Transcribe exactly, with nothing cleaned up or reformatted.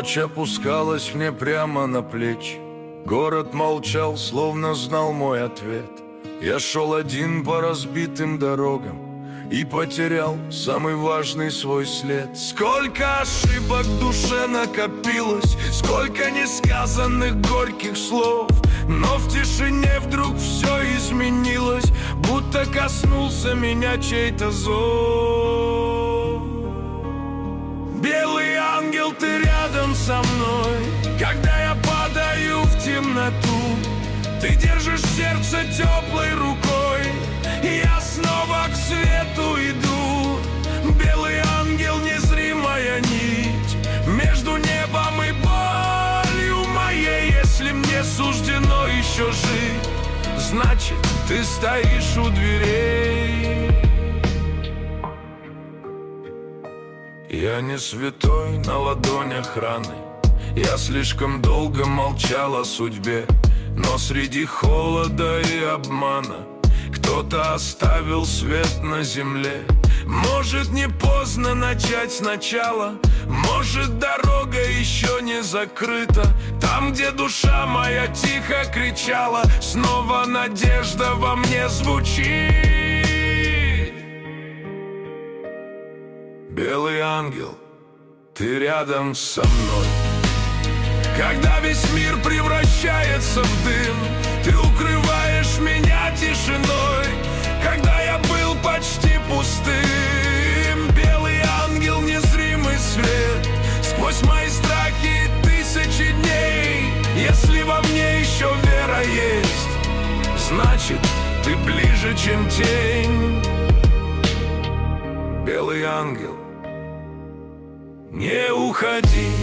Ночь опускалась мне прямо на плечи. Город молчал, словно знал мой ответ. Я шел один по разбитым дорогам и потерял самый важный свой след. Сколько ошибок в душе накопилось, сколько несказанных горьких слов, но в тишине вдруг все изменилось, будто коснулся меня чей-то зов. Белый ангел, ты рядом со мной, когда я падаю в темноту. Ты держишь сердце теплой рукой, и я снова к свету иду. Белый ангел, незримая нить между небом и болью моей. Если мне суждено еще жить, значит, ты стоишь у дверей. Я не святой, на ладонях раны. Я слишком долго молчал о судьбе, но среди холода и обмана кто-то оставил свет на земле. Может, не поздно начать сначала, может, дорога еще не закрыта. Там, где душа моя тихо кричала, снова надежда во мне звучит. Белый ангел, ты рядом со мной. Когда весь мир превращается в дым, ты укрываешь меня тишиной. Когда я был почти пустым, белый ангел, незримый свет сквозь мои страхи тысячи дней. Если во мне еще вера есть, значит, ты ближе, чем тень. Белый ангел, не уходи.